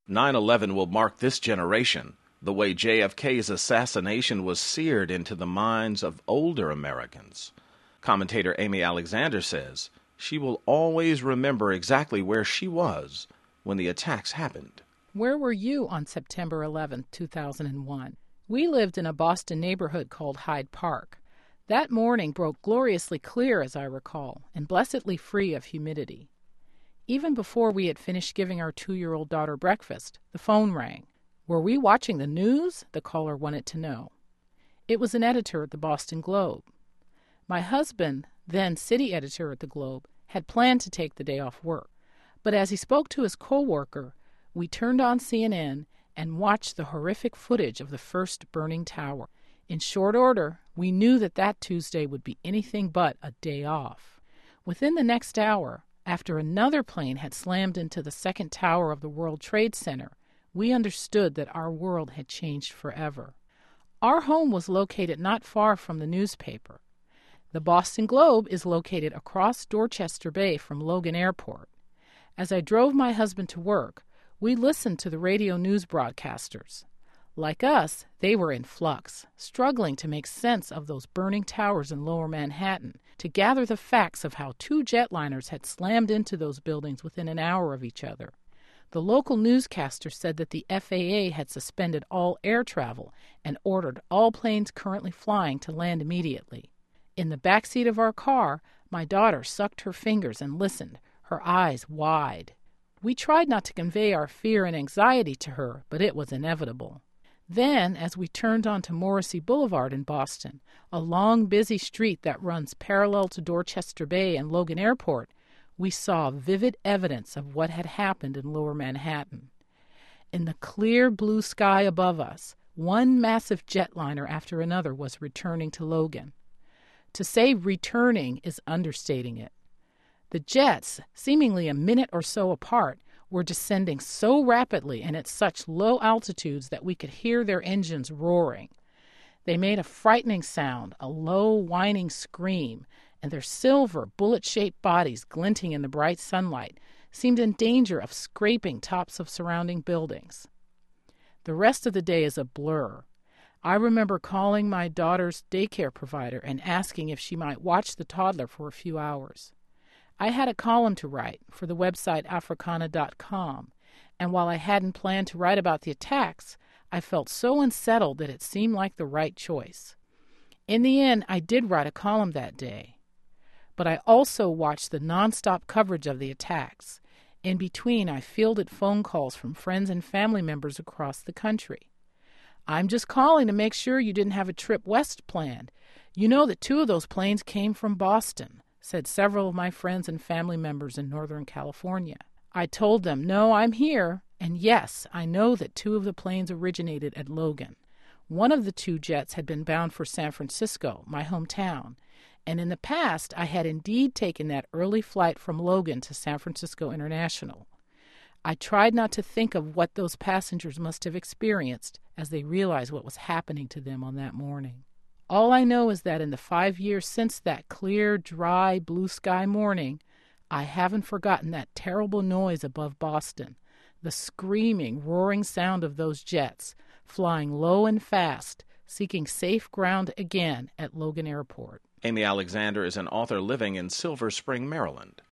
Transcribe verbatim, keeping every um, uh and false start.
nine eleven will mark this generation, the way J F K's assassination was seared into the minds of older Americans. Commentator Amy Alexander says she will always remember exactly where she was when the attacks happened. Where were you on September eleventh, two thousand one? We lived in a Boston neighborhood called Hyde Park. That morning broke gloriously clear, as I recall, and blessedly free of humidity. Even before we had finished giving our two-year-old daughter breakfast, the phone rang. Were we watching the news? The caller wanted to know. It was an editor at the Boston Globe. My husband, then city editor at the Globe, had planned to take the day off work. But as he spoke to his co-worker, we turned on C N N and watched the horrific footage of the first burning tower. In short order, we knew that that Tuesday would be anything but a day off. Within the next hour, after another plane had slammed into the second tower of the World Trade Center, we understood that our world had changed forever. Our home was located not far from the newspaper. The Boston Globe is located across Dorchester Bay from Logan Airport. As I drove my husband to work, we listened to the radio news broadcasters. Like us, they were in flux, struggling to make sense of those burning towers in Lower Manhattan, to gather the facts of how two jetliners had slammed into those buildings within an hour of each other. The local newscaster said that the F A A had suspended all air travel and ordered all planes currently flying to land immediately. In the back seat of our car, my daughter sucked her fingers and listened, her eyes wide. We tried not to convey our fear and anxiety to her, but it was inevitable. Then, as we turned onto Morrissey Boulevard in Boston, a long, busy street that runs parallel to Dorchester Bay and Logan Airport, we saw vivid evidence of what had happened in Lower Manhattan. In the clear blue sky above us, one massive jetliner after another was returning to Logan. To say returning is understating it. The jets, seemingly a minute or so apart, were descending so rapidly and at such low altitudes that we could hear their engines roaring. They made a frightening sound, a low, whining scream, and their silver, bullet-shaped bodies, glinting in the bright sunlight, seemed in danger of scraping tops of surrounding buildings. The rest of the day is a blur. I remember calling my daughter's daycare provider and asking if she might watch the toddler for a few hours. I had a column to write for the website Africana dot com, and while I hadn't planned to write about the attacks, I felt so unsettled that it seemed like the right choice. In the end, I did write a column that day. But I also watched the nonstop coverage of the attacks. In between, I fielded phone calls from friends and family members across the country. "I'm just calling to make sure you didn't have a trip west planned. You know that two of those planes came from Boston," said several of my friends and family members in Northern California. I told them, no, I'm here, and yes, I know that two of the planes originated at Logan. One of the two jets had been bound for San Francisco, my hometown, and in the past I had indeed taken that early flight from Logan to San Francisco International. I tried not to think of what those passengers must have experienced as they realized what was happening to them on that morning. All I know is that in the five years since that clear, dry, blue sky morning, I haven't forgotten that terrible noise above Boston, the screaming, roaring sound of those jets, flying low and fast, seeking safe ground again at Logan Airport. Amy Alexander is an author living in Silver Spring, Maryland.